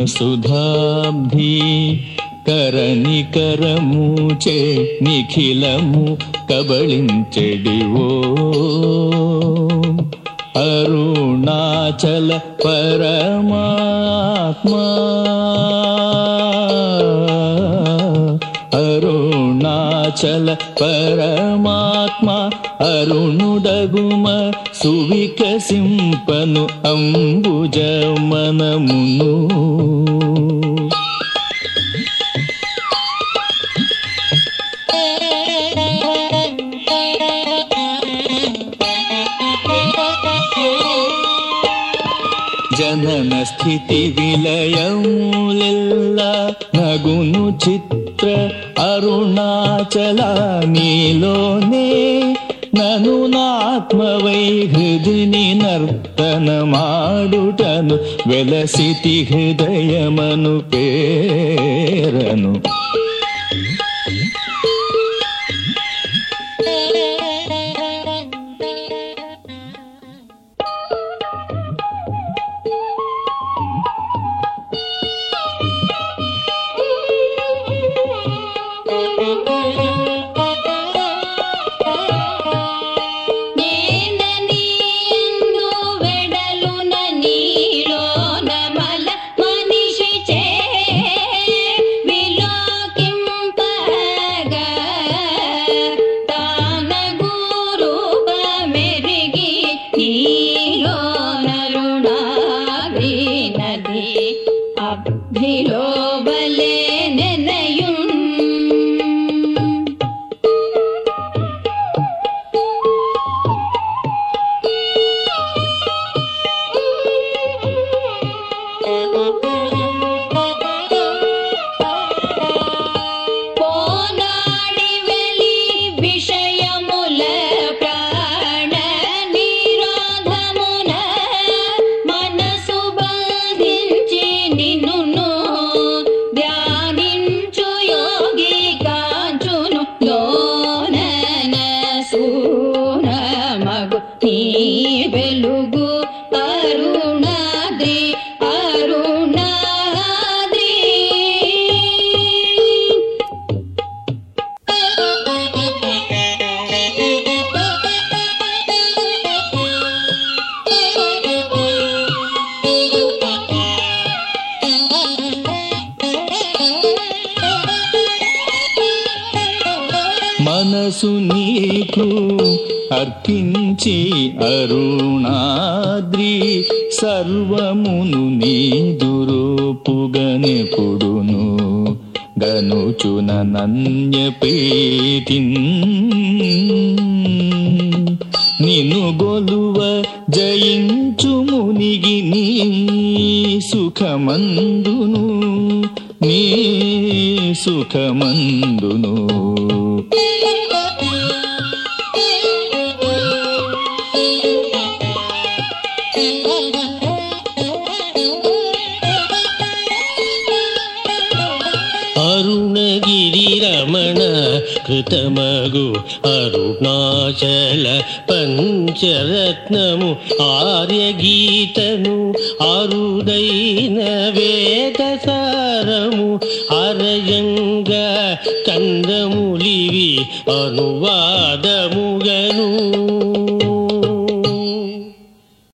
సుధాబ్ధి కరనికరముచే నిఖిలము కబళించెడివో అరుణాచల పరమాత్మా అరుణాచల పరమాత్మా అరుణుడగుమ సువికసింపను అంబుజ మనమును జనన స్థితి విలయములెల్ల నగును చిత్ర అరుణాచల నీలోనే నను నాత్మవై హృదిని నర్తనమాడుటను వెలసితి హృదయమను పేరను మనసు నీకు అర్పించి అరుణాద్రి సర్వమును నీదురూపుగనెపుడును గనుచున నన్య ప్రీతిన్ నిన్ను గొలువ జయించు మునిగి నీ సుఖమందును నీ సుఖమందును అరుణగిరి రమణ కృతమగు అరుణాచల పంచరత్నము ఆర్యగీతను అరుదైన వేదసారము అరయంగ కందములివి అనువాదముగను